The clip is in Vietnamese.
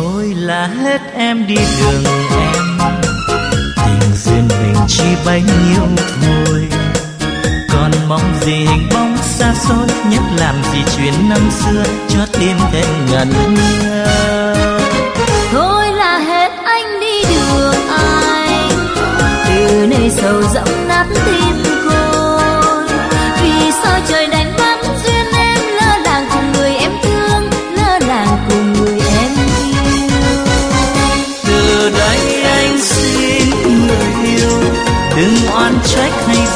thôi là hết em đi đường em, tình duyên mình chỉ bấy nhiêu thôi. Còn mong gì hình bóng xa xôi, nhất làm gì chuyện năm xưa cho tim thêm ngẩn ngơ. Thôi là hết anh đi đường ai, từ nơi sầu dẫm nát tim cô. Vì sao trời đánh bắt duyên em lỡ làng cùng người em thương, lỡ làng cùng người em yêu. Từ đây anh xin người yêu, đừng oán trách hay